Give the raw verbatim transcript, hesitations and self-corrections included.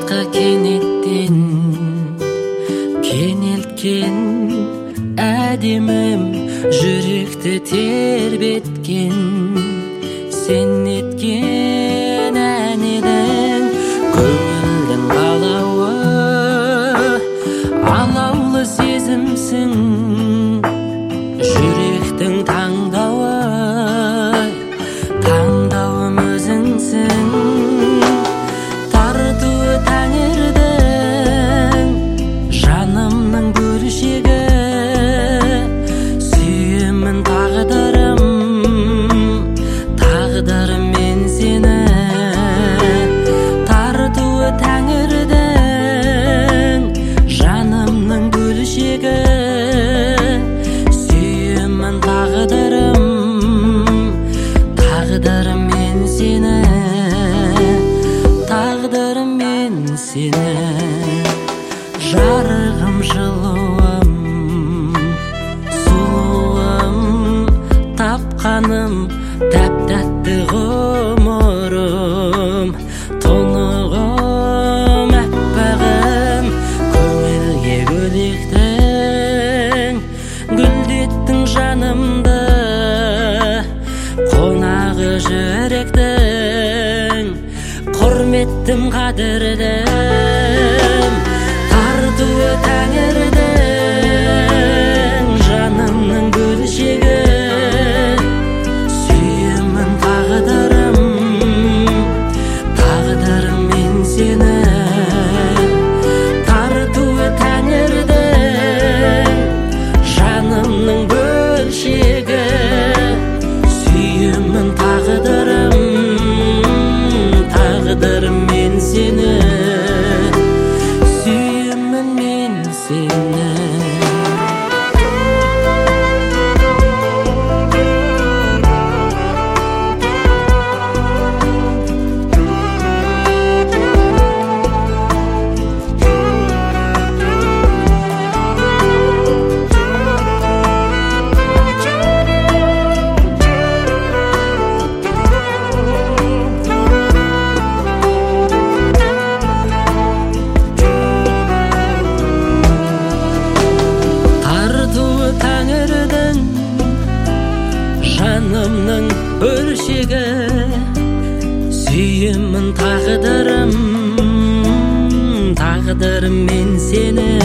башка кенеттен кенелткен әдемім жүректі тербеткен сен еткен ән едің көңілдің қалауы алаулы сезімсің жүректің таңдауы таңдауым өзіңсің тартуы тәңірдің жанымның бөлшегі сүйемін тағдырым тағдырым мен сені тартуы тәңірдің жанымның бөлшегі сүйемін тағдырым тағдырым мен сені тағдырым мен сені жарығым жылуым сұлуым тапқаным тәп-тәтті ғұмырым тұнығым әппағым көңілге гүлдеттің гүлдеттің жанымды қонағы жүректің құрметтім қадірлім тартуы тәңірдің жанымның бөлшегі сүйемін тағдырым тағдырым мен сені тартуы тәңірдің жанымның бөлшегі сүйемін тағдырым тағдырым мен сені сүйемін мен сені жанымның бөлшегі сүйемін тағдырым тағдырым мен сені